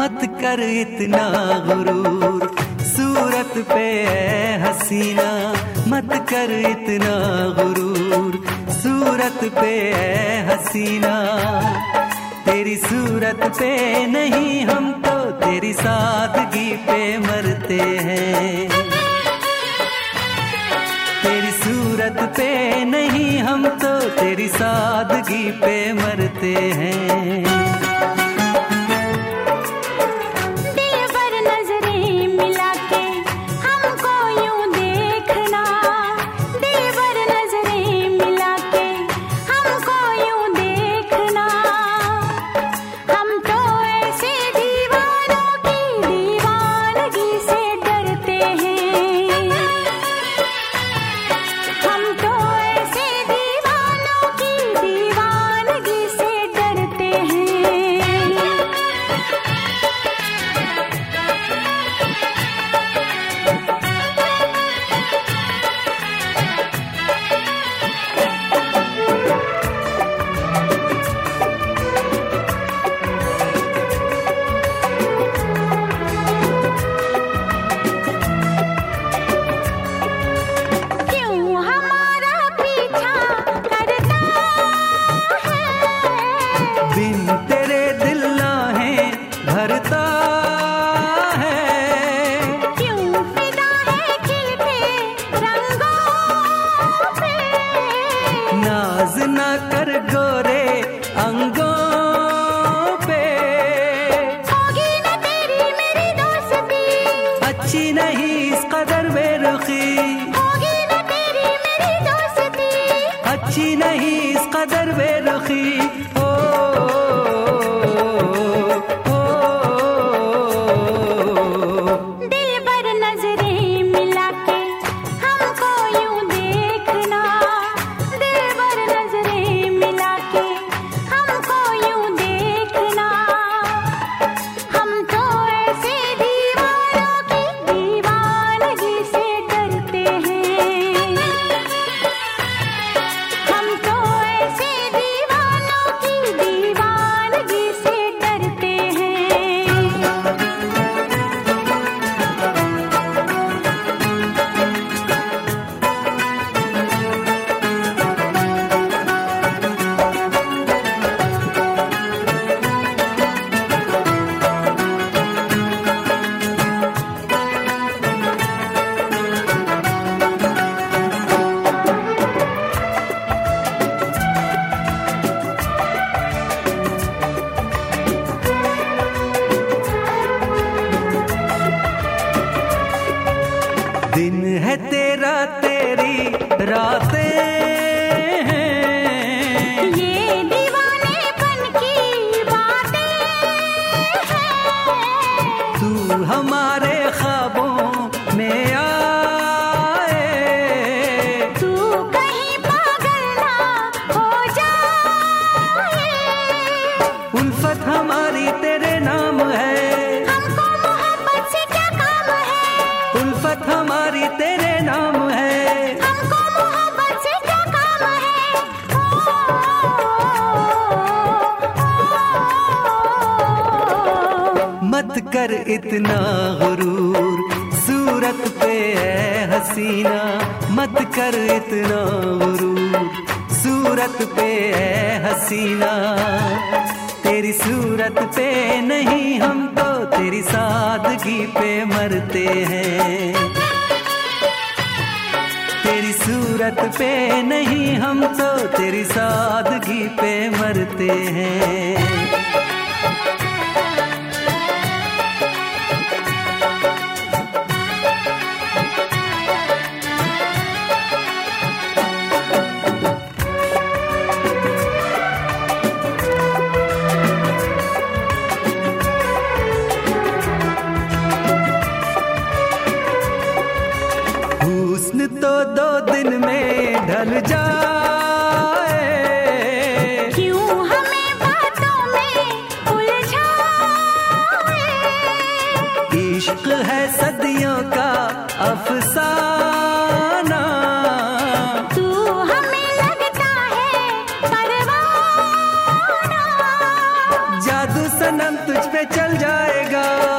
मत कर इतना गुरूर, सूरत पे है हसीना। मत कर इतना गुरूर, सूरत पे है हसीना। तेरी सूरत पे नहीं हम तो तेरी सादगी पे मरते हैं। तेरी सूरत पे नहीं हम तो तेरी सादगी पे मरते हैं। नाज न कर गोरे अंगों पे, होगी न तेरी मेरी दोस्ती, अच्छी नहीं इस कदर बेरुखी। होगी न तेरी मेरी दोस्ती, अच्छी नहीं इस कदर बेरुखी। ओ, ओ, दिल भर नजरें मिला के हमको यूं देखना। दिल भर नजरें मिला के हमको यूं देखना। हम तो ऐसे दीवारों की दीवानगी से डरते हैं। हम तो ऐसे दीवानों की दीवानगी से डरते हैं। दिन है तेरा तेरी रातें हैं, ये दीवानेपन की बातें हैं। तू हमारे ख्वाबों में आए। तू कहीं पागल ना हो जाए। उल्फत हमारी तेरे नाम है, हमको मोहब्बत से क्या काम है। उल्फत हमारी तेरे नाम है। हमको मोहब्बत से क्या काम है। मत कर इतना गुरूर, सूरत पे है हसीना। मत कर इतना गुरूर, सूरत पे है हसीना। तेरी सूरत पे नहीं हम तो तेरी सादगी पे मरते हैं। तेरी सूरत पे नहीं हम तो तेरी सादगी पे मरते हैं। हुस्न तो 2 दिन में ढल जाए। क्यों हमें बातों में उलझाए। इश्क है सदियों का अफसाना। तू हमें लगता है परवाना। जादू सनम तुझ पे चल जाएगा।